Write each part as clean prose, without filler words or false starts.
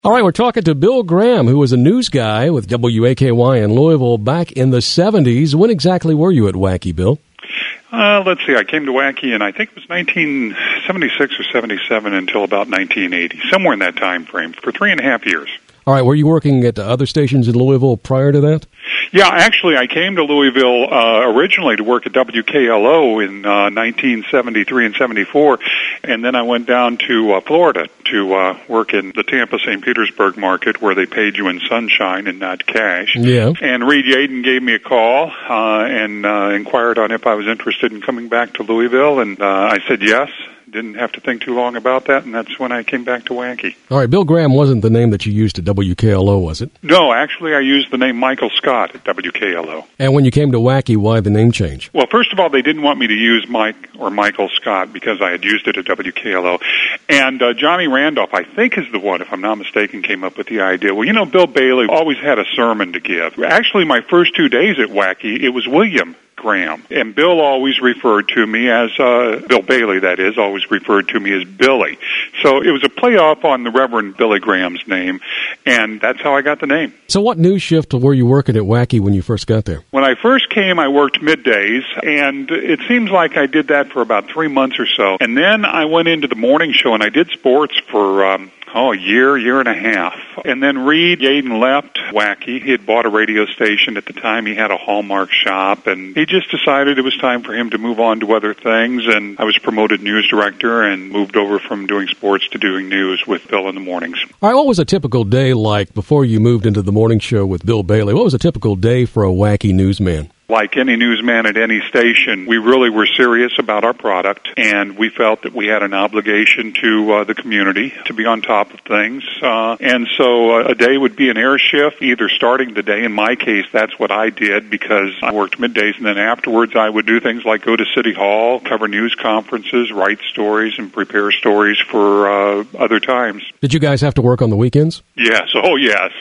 All right, we're talking to Bill Graham, who was a news guy with WAKY in Louisville back in the 70s. When exactly were you at Wacky, Bill? Let's see, I came to Wacky in, I think it was 1976 or 77 until about 1980, somewhere in that time frame, for 3.5 years. All right, were you working at other stations in Louisville prior to that? Yeah, actually, I came to Louisville originally to work at WKLO in 1973 and 74, and then I went down to Florida to work in the Tampa-St. Petersburg market where they paid you in sunshine and not cash. Yeah. And Reed Yaden gave me a call and inquired on if I was interested in coming back to Louisville, and I said yes. Didn't have to think too long about that, and that's when I came back to Wacky. All right, Bill Graham wasn't the name that you used at WKLO, was it? No, actually, I used the name Michael Scott at WKLO. And when you came to Wacky, why the name change? Well, first of all, they didn't want me to use Mike or Michael Scott because I had used it at WKLO. And Johnny Randolph, I think, is the one, if I'm not mistaken, came up with the idea. Well, you know, Bill Bailey always had a sermon to give. Actually, my first 2 days at Wacky, it was William Graham. And Bill always referred to me as, Bill Bailey, that is, always referred to me as Billy. So it was a playoff on the Reverend Billy Graham's name, and that's how I got the name. So what news shift were you working at Wacky when you first got there? When I first came, I worked middays, and it seems like I did that for about 3 months or so. And then I went into the morning show, and I did sports for, a year and a half. And then Reed Yaden left Wacky. He had bought a radio station at the time. He had a Hallmark shop, and he just decided it was time for him to move on to other things, and I was promoted news director and moved over from doing sports to doing news with Bill in the mornings. All right, what was a typical day like before you moved into the morning show with Bill Bailey? What was a typical day for a Wacky newsman? Like any newsman at any station, we really were serious about our product, and we felt that we had an obligation to the community to be on top of things. And so a day would be an air shift, either starting the day. In my case, that's what I did because I worked middays, and then afterwards I would do things like go to City Hall, cover news conferences, write stories, and prepare stories for other times. Did you guys have to work on the weekends? Yes. Oh, yes.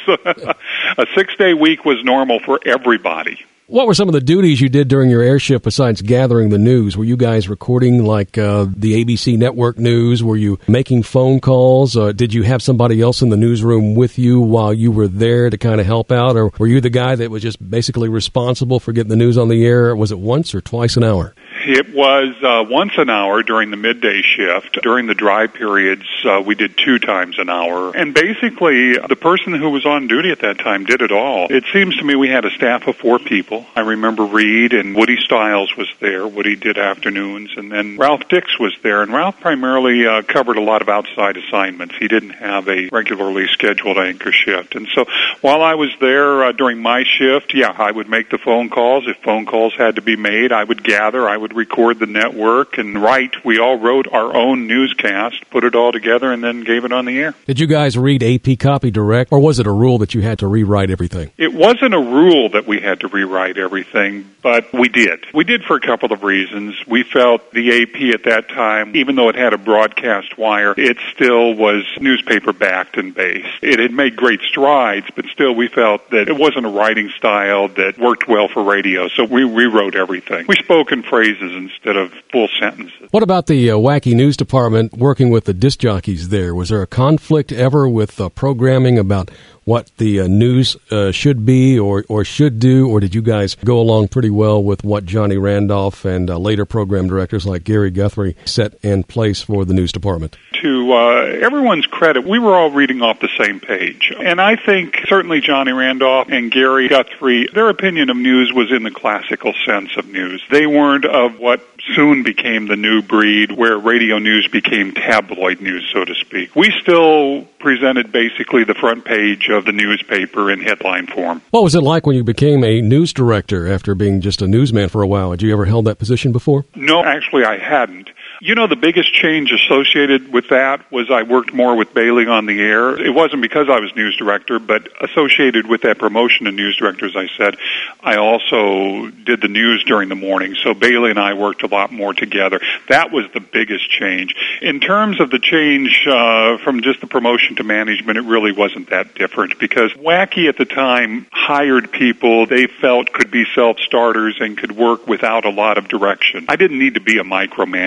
A 6-day week was normal for everybody. What were some of the duties you did during your air shift besides gathering the news? Were you guys recording like the ABC network news? Were you making phone calls? Did you have somebody else in the newsroom with you while you were there to kind of help out? Or were you the guy that was just basically responsible for getting the news on the air? Was it once or twice an hour? It was once an hour during the midday shift. During the dry periods, we did 2 times an hour. And basically, the person who was on duty at that time did it all. It seems to me we had a staff of 4 people. I remember Reed and Woody Stiles was there. Woody did afternoons. And then Ralph Dix was there. And Ralph primarily covered a lot of outside assignments. He didn't have a regularly scheduled anchor shift. And so while I was there during my shift, I would make the phone calls. If phone calls had to be made, I would gather. I would record the network and write. We all wrote our own newscast, put it all together, and then gave it on the air. Did you guys read AP Copy Direct, or was it a rule that you had to rewrite everything? It wasn't a rule that we had to rewrite everything, but we did. We did for a couple of reasons. We felt the AP at that time, even though it had a broadcast wire, it still was newspaper-backed and based. It had made great strides, but still we felt that it wasn't a writing style that worked well for radio, so we rewrote everything. We spoke in phrases instead of full sentences. What about the Wacky News Department working with the disc jockeys there? Was there a conflict ever with programming about what the news should be or should do, or did you guys go along pretty well with what Johnny Randolph and later program directors like Gary Guthrie set in place for the news department? To everyone's credit, we were all reading off the same page. And I think certainly Johnny Randolph and Gary Guthrie, their opinion of news was in the classical sense of news. They weren't of what soon became the new breed where radio news became tabloid news, so to speak. We still presented basically the front page of the newspaper in headline form. What was it like when you became a news director after being just a newsman for a while? Had you ever held that position before? No, actually I hadn't. You know, the biggest change associated with that was I worked more with Bailey on the air. It wasn't because I was news director, but associated with that promotion to news director, as I said, I also did the news during the morning. So Bailey and I worked a lot more together. That was the biggest change. In terms of the change from just the promotion to management, it really wasn't that different because Wacky at the time hired people they felt could be self-starters and could work without a lot of direction. I didn't need to be a micromanager.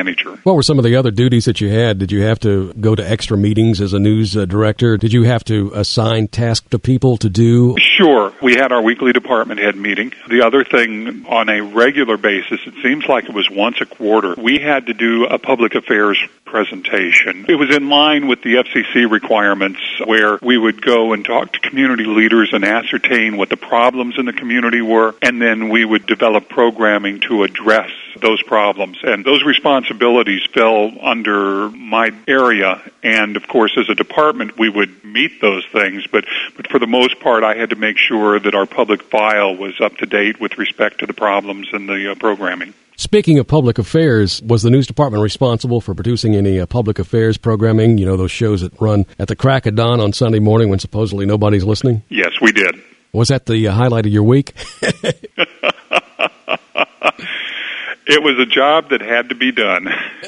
What were some of the other duties that you had? Did you have to go to extra meetings as a news director? Did you have to assign tasks to people to do? Sure. We had our weekly department head meeting. The other thing, on a regular basis, it seems like it was once a quarter, we had to do a public affairs presentation. It was in line with the FCC requirements where we would go and talk to community leaders and ascertain what the problems in the community were, and then we would develop programming to address those problems. And those responsibilities fell under my area. And, of course, as a department, we would meet those things. But for the most part, I had to make sure that our public file was up to date with respect to the problems in the programming. Speaking of public affairs, was the news department responsible for producing any public affairs programming? You know, those shows that run at the crack of dawn on Sunday morning when supposedly nobody's listening? Yes, we did. Was that the highlight of your week? It was a job that had to be done.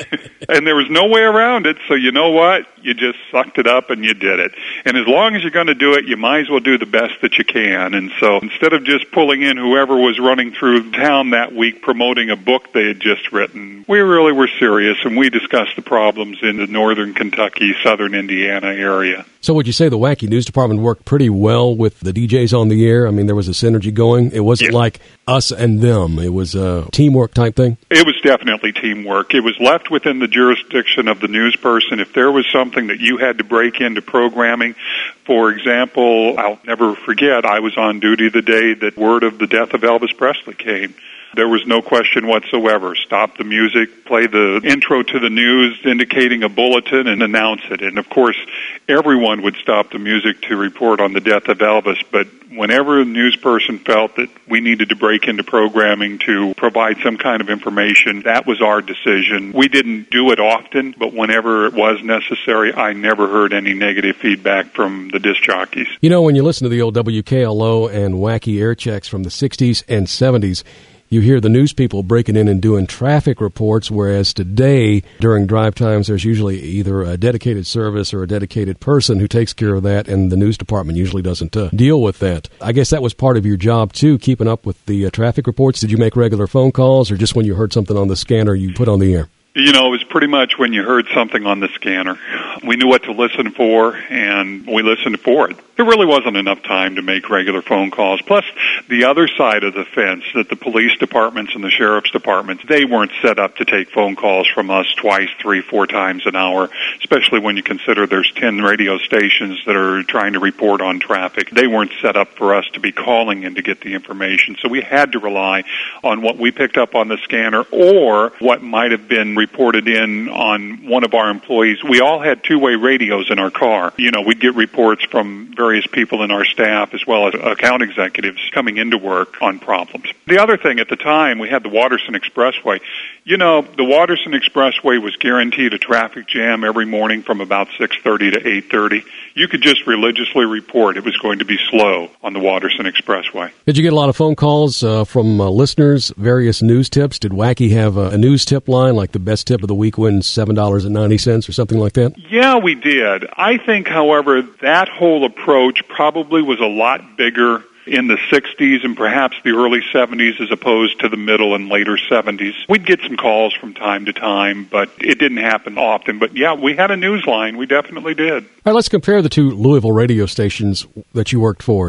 And there was no way around it, so you know what? You just sucked it up and you did it. And as long as you're going to do it, you might as well do the best that you can. And so instead of just pulling in whoever was running through town that week promoting a book they had just written, we really were serious, and we discussed the problems in the northern Kentucky, southern Indiana area. So would you say the Wacky News Department worked pretty well with the DJs on the air? I mean, there was a synergy going. It wasn't like us and them. It was a teamwork type thing? It was definitely teamwork. It was left within the jurisdiction of the news person. If there was something that you had to break into programming, for example, I'll never forget, I was on duty the day that word of the death of Elvis Presley came. There was no question whatsoever. Stop the music, play the intro to the news indicating a bulletin, and announce it. And, of course, everyone would stop the music to report on the death of Elvis. But whenever a news person felt that we needed to break into programming to provide some kind of information, that was our decision. We didn't do it often, but whenever it was necessary, I never heard any negative feedback from the disc jockeys. You know, when you listen to the old WKLO and Wacky air checks from the 60s and 70s, you hear the news people breaking in and doing traffic reports, whereas today, during drive times, there's usually either a dedicated service or a dedicated person who takes care of that, and the news department usually doesn't deal with that. I guess that was part of your job, too, keeping up with the traffic reports. Did you make regular phone calls, or just when you heard something on the scanner, you put on the air? You know, it was pretty much when you heard something on the scanner. We knew what to listen for, and we listened for it. There really wasn't enough time to make regular phone calls. Plus, the other side of the fence, that the police departments and the sheriff's departments, they weren't set up to take phone calls from us twice, 3, 4 times an hour, especially when you consider there's 10 radio stations that are trying to report on traffic. They weren't set up for us to be calling in to get the information. So we had to rely on what we picked up on the scanner or what might have been reported in on one of our employees. We all had two-way radios in our car. You know, we'd get reports from various people in our staff as well as account executives coming into work on problems. The other thing at the time, we had the Watterson Expressway. You know, the Watterson Expressway was guaranteed a traffic jam every morning from about 6:30 to 8:30. You could just religiously report it was going to be slow on the Watterson Expressway. Did you get a lot of phone calls from listeners, various news tips? Did Wacky have a news tip line, like the best tip of the week wins $7.90 or something like that? Yeah, we did. I think, however, that whole approach probably was a lot bigger in the 60s and perhaps the early 70s as opposed to the middle and later 70s. We'd get some calls from time to time, but it didn't happen often. But yeah, we had a news line. We definitely did. All right, let's compare the two Louisville radio stations that you worked for.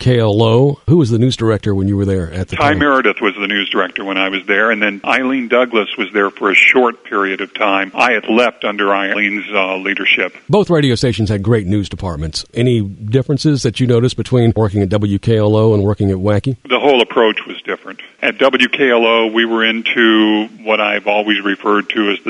WKLO, who was the news director when you were there at the time? Ty Meredith was the news director when I was there, and then Eileen Douglas was there for a short period of time. I had left under Eileen's leadership. Both radio stations had great news departments. Any differences that you noticed between working at WKLO and working at Wacky? The whole approach was different. At WKLO, we were into what I've always referred to as the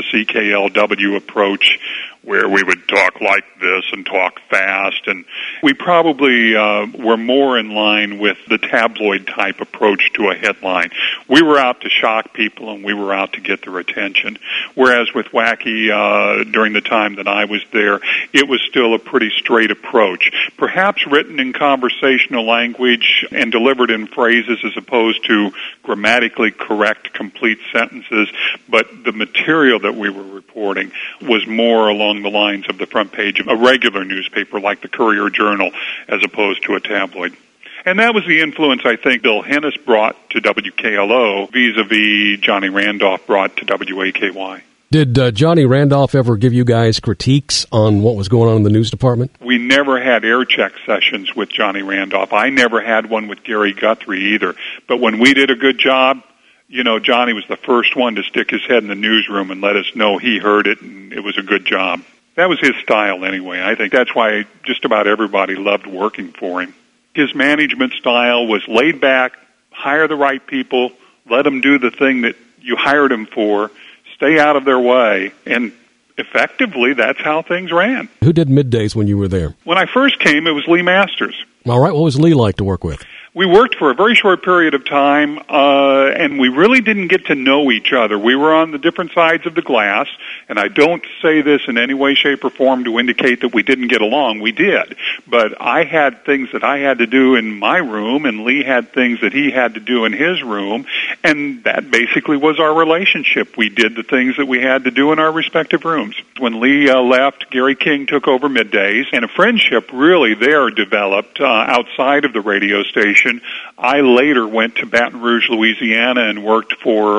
CKLW approach, where we would talk like this and talk fast, and we probably were more in line with the tabloid-type approach to a headline. We were out to shock people, and we were out to get their attention, whereas with Wacky, during the time that I was there, it was still a pretty straight approach, perhaps written in conversational language and delivered in phrases as opposed to grammatically correct, complete sentences, but the material that we were reporting was more along the lines of the front page of a regular newspaper like the Courier-Journal as opposed to a tabloid. And that was the influence I think Bill Hennis brought to WKLO vis-a-vis Johnny Randolph brought to WAKY. Did Johnny Randolph ever give you guys critiques on what was going on in the news department? We never had air check sessions with Johnny Randolph. I never had one with Gary Guthrie either. But when we did a good job, you know, Johnny was the first one to stick his head in the newsroom and let us know he heard it and it was a good job. That was his style anyway. I think that's why just about everybody loved working for him. His management style was laid back, hire the right people, let them do the thing that you hired them for, stay out of their way, and effectively, that's how things ran. Who did middays when you were there? When I first came, it was Lee Masters. All right, what was Lee like to work with? We worked for a very short period of time, and we really didn't get to know each other. We were on the different sides of the glass, and I don't say this in any way, shape, or form to indicate that we didn't get along. We did. But I had things that I had to do in my room, and Lee had things that he had to do in his room, and that basically was our relationship. We did the things that we had to do in our respective rooms. When Lee left, Gary King took over middays, and a friendship really there developed outside of the radio station. I later went to Baton Rouge, Louisiana, and worked for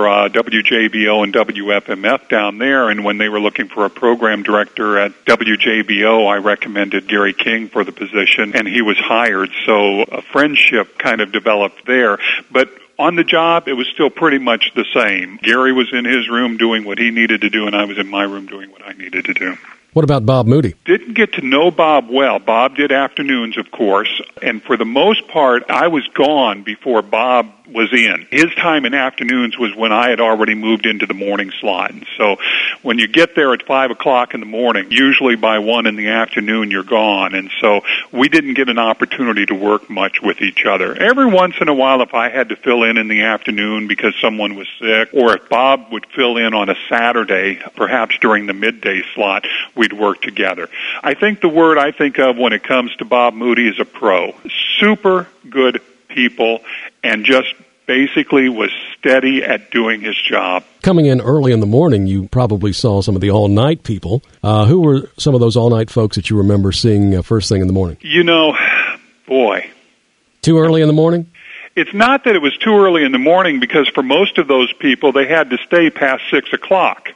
WJBO and WFMF down there. And when they were looking for a program director at WJBO, I recommended Gary King for the position, and he was hired. So a friendship kind of developed there. But on the job, it was still pretty much the same. Gary was in his room doing what he needed to do, and I was in my room doing what I needed to do. What about Bob Moody? Didn't get to know Bob well. Bob did afternoons, of course, and for the most part, I was gone before Bob was in. His time in afternoons was when I had already moved into the morning slot. And so when you get there at 5 o'clock in the morning, usually by 1 in the afternoon, you're gone. And so we didn't get an opportunity to work much with each other. Every once in a while, if I had to fill in the afternoon because someone was sick, or if Bob would fill in on a Saturday, perhaps during the midday slot, we'd work together. I think the word I think of when it comes to Bob Moody is a pro. Super good people, and just basically was steady at doing his job. Coming in early in the morning, you probably saw some of the all-night people. Who were some of those all-night folks that you remember seeing first thing in the morning? You know, boy. Too early in the morning? It's not that it was too early in the morning, because for most of those people, they had to stay past 6 o'clock.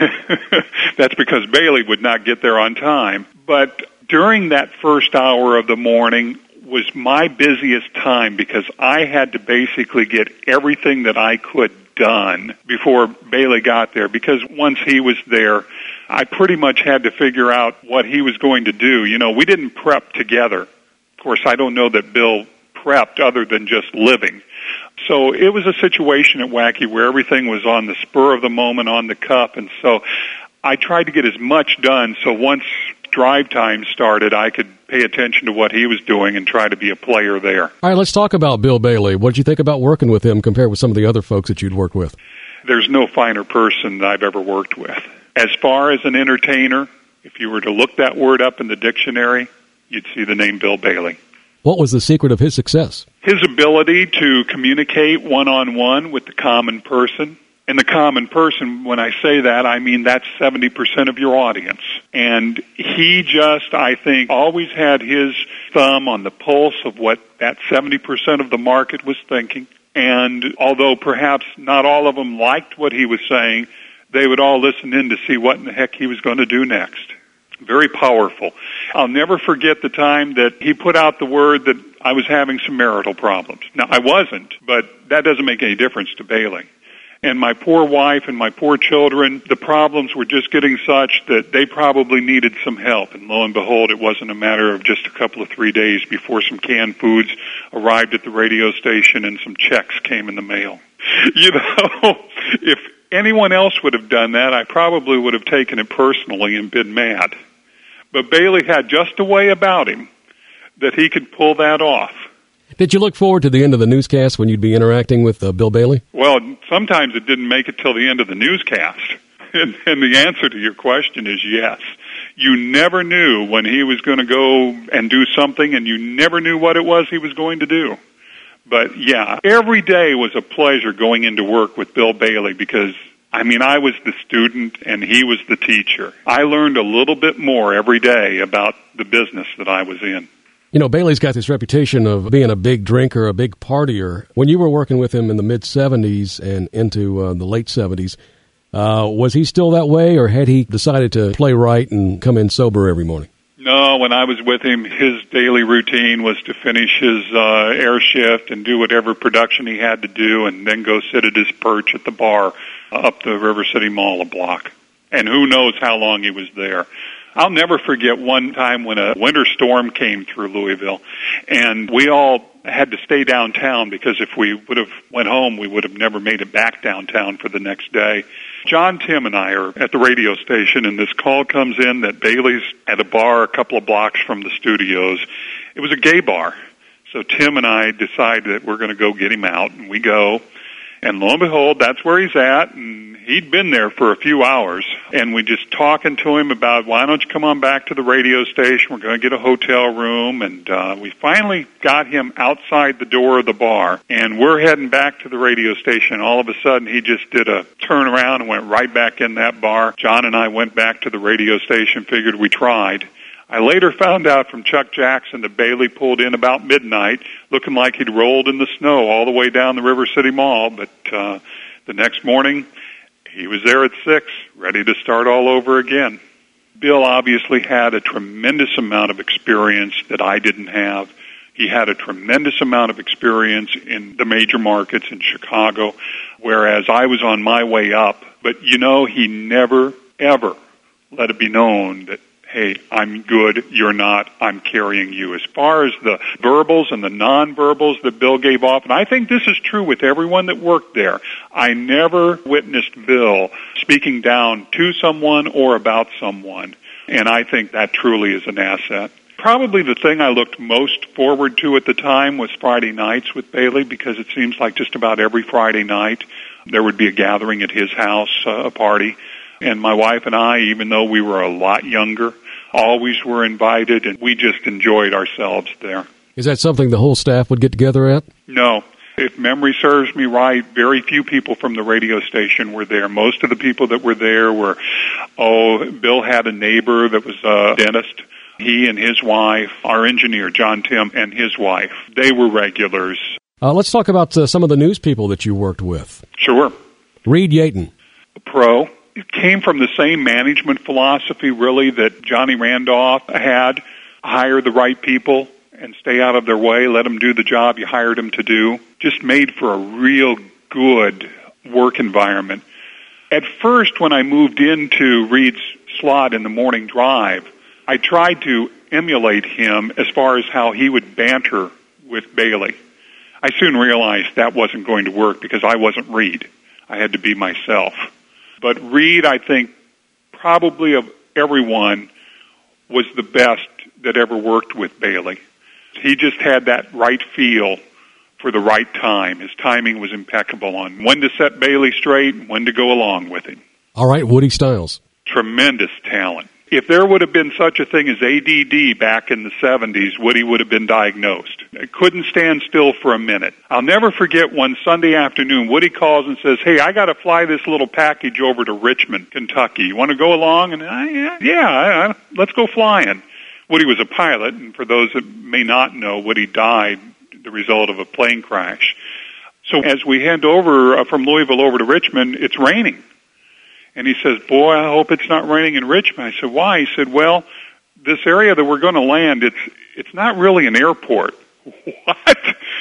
That's because Bailey would not get there on time. But during that first hour of the morning was my busiest time, because I had to basically get everything that I could done before Bailey got there, because once he was there, I pretty much had to figure out what he was going to do. You know, we didn't prep together. Of course, I don't know that Bill prepped other than just living. So it was a situation at Wacky where everything was on the spur of the moment, on the cuff, and so I tried to get as much done so once drive time started, I could pay attention to what he was doing and try to be a player there. All right, let's talk about Bill Bailey. What did you think about working with him compared with some of the other folks that you'd worked with? There's no finer person that I've ever worked with. As far as an entertainer, if you were to look that word up in the dictionary, you'd see the name Bill Bailey. What was the secret of his success? His ability to communicate one-on-one with the common person. And the common person, when I say that, I mean that's 70% of your audience. And he just, I think, always had his thumb on the pulse of what that 70% of the market was thinking. And although perhaps not all of them liked what he was saying, they would all listen in to see what in the heck he was going to do next. Very powerful. I'll never forget the time that he put out the word that I was having some marital problems. Now, I wasn't, but that doesn't make any difference to Bailey. And my poor wife and my poor children, the problems were just getting such that they probably needed some help. And lo and behold, it wasn't a matter of just a couple of 3 days before some canned foods arrived at the radio station and some checks came in the mail. You know, if anyone else would have done that, I probably would have taken it personally and been mad. But Bailey had just a way about him that he could pull that off. Did you look forward to the end of the newscast when you'd be interacting with Bill Bailey? Well, sometimes it didn't make it till the end of the newscast. And the answer to your question is yes. You never knew when he was going to go and do something, and you never knew what it was he was going to do. But, yeah, every day was a pleasure going into work with Bill Bailey because, I mean, I was the student and he was the teacher. I learned a little bit more every day about the business that I was in. You know, Bailey's got this reputation of being a big drinker, a big partier. When you were working with him in the mid-'70s and into the late 70s, Was he still that way, or had he decided to play right and come in sober every morning? No, when I was with him, his daily routine was to finish his air shift and do whatever production he had to do, and then go sit at his perch at the bar up the River City Mall a block. And who knows how long he was there. I'll never forget one time when a winter storm came through Louisville, and we all had to stay downtown because if we would have went home, we would have never made it back downtown for the next day. John, Tim, and I are at the radio station, and this call comes in that Bailey's at a bar a couple of blocks from the studios. It was a gay bar. So Tim and I decide that we're going to go get him out, and we go. And lo and behold, that's where he's at, and he'd been there for a few hours. And we just talking to him about, why don't you come on back to the radio station? We're going to get a hotel room. And we finally got him outside the door of the bar, and we're heading back to the radio station. All of a sudden, he just did a turnaround and went right back in that bar. John and I went back to the radio station, figured we tried. I later found out from Chuck Jackson that Bailey pulled in about midnight, looking like he'd rolled in the snow all the way down the River City Mall. But the next morning, he was there at 6, ready to start all over again. Bill obviously had a tremendous amount of experience that I didn't have. He had a tremendous amount of experience in the major markets in Chicago, whereas I was on my way up. But, you know, he never, ever let it be known that, hey, I'm good, you're not, I'm carrying you. As far as the verbals and the nonverbals that Bill gave off, and I think this is true with everyone that worked there, I never witnessed Bill speaking down to someone or about someone, and I think that truly is an asset. Probably the thing I looked most forward to at the time was Friday nights with Bailey, because it seems like just about every Friday night there would be a gathering at his house, a party. And my wife and I, even though we were a lot younger, always were invited, and we just enjoyed ourselves there. Is that something the whole staff would get together at? No. If memory serves me right, very few people from the radio station were there. Most of the people that were there were, Bill had a neighbor that was a dentist. He and his wife, our engineer, John Tim, and his wife, they were regulars. Let's talk about some of the news people that you worked with. Sure. Reed Yaton. A pro. It came from the same management philosophy, really, that Johnny Randolph had. Hire the right people and stay out of their way. Let them do the job you hired them to do. Just made for a real good work environment. At first, when I moved into Reed's slot in the morning drive, I tried to emulate him as far as how he would banter with Bailey. I soon realized that wasn't going to work because I wasn't Reed. I had to be myself. But Reed, I think, probably of everyone, was the best that ever worked with Bailey. He just had that right feel for the right time. His timing was impeccable on when to set Bailey straight and when to go along with him. All right, Woody Stiles. Tremendous talent. If there would have been such a thing as ADD back in the 70s, Woody would have been diagnosed. I couldn't stand still for a minute. I'll never forget one Sunday afternoon, Woody calls and says, hey, I got to fly this little package over to Richmond, Kentucky. You want to go along? And let's go flying. Woody was a pilot, and for those that may not know, Woody died the result of a plane crash. So as we head over from Louisville over to Richmond, it's raining. And he says, boy, I hope it's not raining in Richmond. I said, why? He said, well, this area that we're going to land, it's not really an airport. What?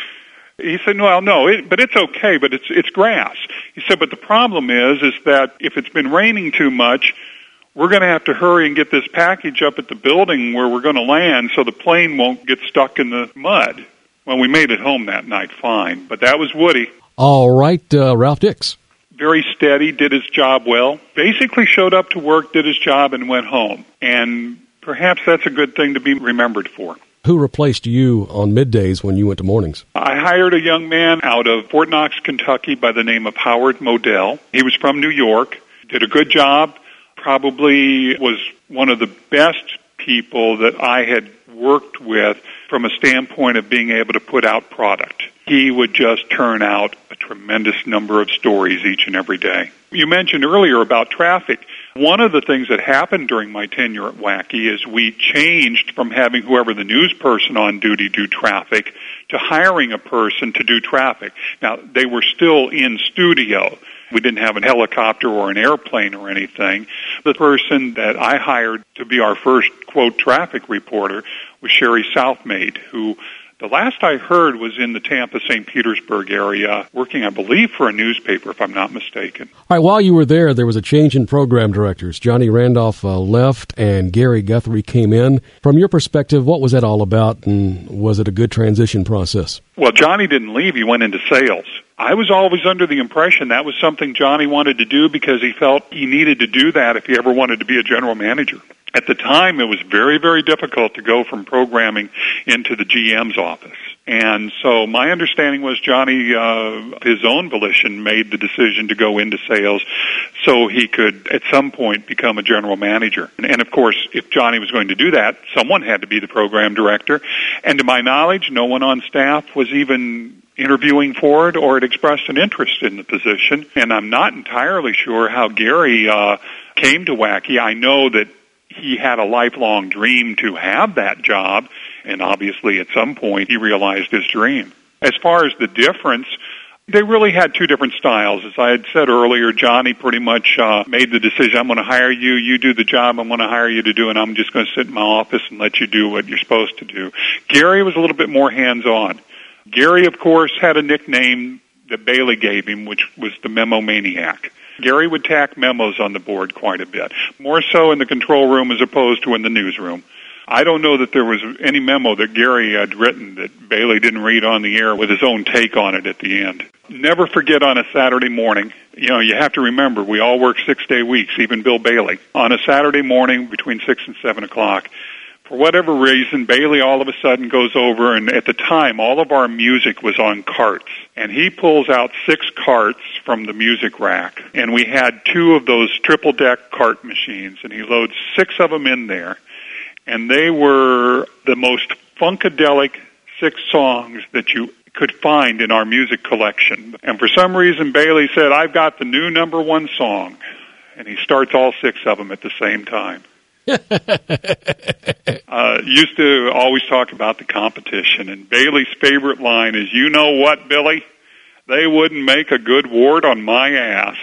He said, well, no, but it's okay, but it's grass. He said, but the problem is that if it's been raining too much, we're going to have to hurry and get this package up at the building where we're going to land so the plane won't get stuck in the mud. Well, we made it home that night fine, but that was Woody. All right, Ralph Dix. Very steady, did his job well, basically showed up to work, did his job, and went home. And perhaps that's a good thing to be remembered for. Who replaced you on middays when you went to mornings? I hired a young man out of Fort Knox, Kentucky by the name of Howard Modell. He was from New York, did a good job, probably was one of the best people that I had worked with from a standpoint of being able to put out product. He would just turn out a tremendous number of stories each and every day. You mentioned earlier about traffic. One of the things that happened during my tenure at Wacky is we changed from having whoever the news person on duty do traffic to hiring a person to do traffic. Now, they were still in studio, We didn't have a helicopter or an airplane or anything. The person that I hired to be our first, quote, traffic reporter was Sherry Southmaid, who the last I heard was in the Tampa, St. Petersburg area, working, I believe, for a newspaper, if I'm not mistaken. All right, while you were there was a change in program directors. Johnny Randolph left and Gary Guthrie came in. From your perspective, what was that all about, and was it a good transition process? Well, Johnny didn't leave. He went into sales. I was always under the impression that was something Johnny wanted to do because he felt he needed to do that if he ever wanted to be a general manager. At the time, it was very, very difficult to go from programming into the GM's office. And so my understanding was Johnny, his own volition, made the decision to go into sales so he could, at some point, become a general manager. And of course, if Johnny was going to do that, someone had to be the program director. And to my knowledge, no one on staff was even interviewing for it or had expressed an interest in the position. And I'm not entirely sure how Gary came to Wacky. I know that he had a lifelong dream to have that job, and obviously at some point he realized his dream. As far as the difference, they really had two different styles. As I had said earlier, Johnny pretty much made the decision, I'm going to hire you, you do the job I'm going to hire you to do, and I'm just going to sit in my office and let you do what you're supposed to do. Gary was a little bit more hands-on. Gary, of course, had a nickname that Bailey gave him, which was the Memo Maniac. Gary would tack memos on the board quite a bit, more so in the control room as opposed to in the newsroom. I don't know that there was any memo that Gary had written that Bailey didn't read on the air with his own take on it at the end. Never forget on a Saturday morning, you have to remember, we all work 6-day weeks, even Bill Bailey. On a Saturday morning between 6 and 7 o'clock, for whatever reason, Bailey all of a sudden goes over, and at the time, all of our music was on carts. And he pulls out 6 carts from the music rack. And we had 2 of those triple-deck cart machines, and he loads 6 of them in there. And they were the most funkadelic 6 songs that you could find in our music collection. And for some reason, Bailey said, I've got the new number 1 song. And he starts all 6 of them at the same time. Used to always talk about the competition, and Bailey's favorite line is, you know what, Billy? They wouldn't make a good wart on my ass.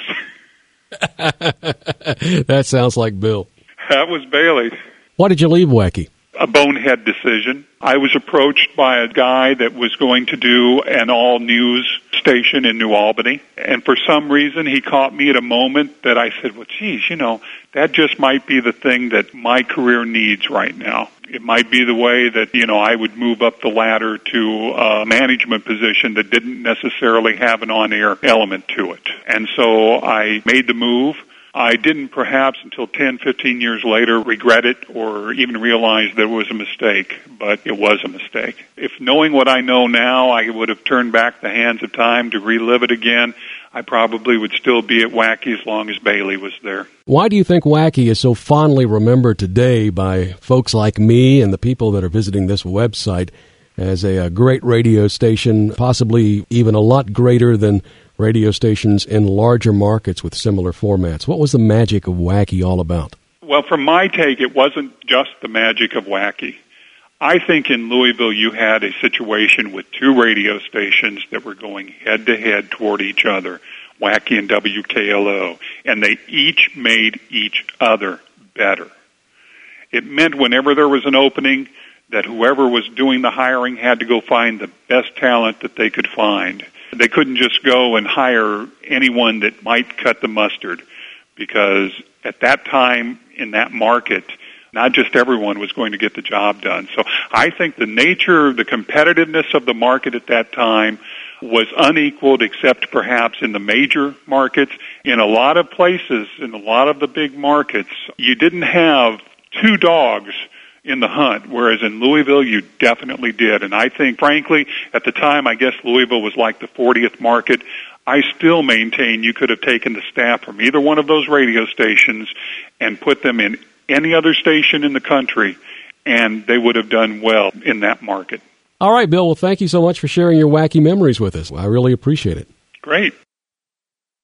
That sounds like Bill. That was Bailey. Why did you leave Wacky? A bonehead decision. I was approached by a guy that was going to do an all-news station in New Albany, and for some reason he caught me at a moment that I said, well, geez, that just might be the thing that my career needs right now. It might be the way that, I would move up the ladder to a management position that didn't necessarily have an on-air element to it. And so I made the move. I didn't perhaps until 10, 15 years later regret it or even realize that it was a mistake, but it was a mistake. If knowing what I know now, I would have turned back the hands of time to relive it again, I probably would still be at Wacky as long as Bailey was there. Why do you think Wacky is so fondly remembered today by folks like me and the people that are visiting this website as a great radio station, possibly even a lot greater than radio stations in larger markets with similar formats? What was the magic of Wacky all about? Well, from my take, it wasn't just the magic of Wacky. I think in Louisville you had a situation with 2 radio stations that were going head-to-head toward each other, Wacky and WKLO, and they each made each other better. It meant whenever there was an opening that whoever was doing the hiring had to go find the best talent that they could find. They couldn't just go and hire anyone that might cut the mustard, because at that time in that market, not just everyone was going to get the job done. So I think the nature, the competitiveness of the market at that time was unequaled, except perhaps in the major markets. In a lot of places, in a lot of the big markets, you didn't have 2 dogs in the hunt, whereas in Louisville you definitely did. And I think, frankly, at the time, I guess Louisville was like the 40th market. I still maintain you could have taken the staff from either one of those radio stations and put them in any other station in the country, and they would have done well in that market. All right, Bill, well, thank you so much for sharing your Wacky memories with us. I really appreciate it. Great.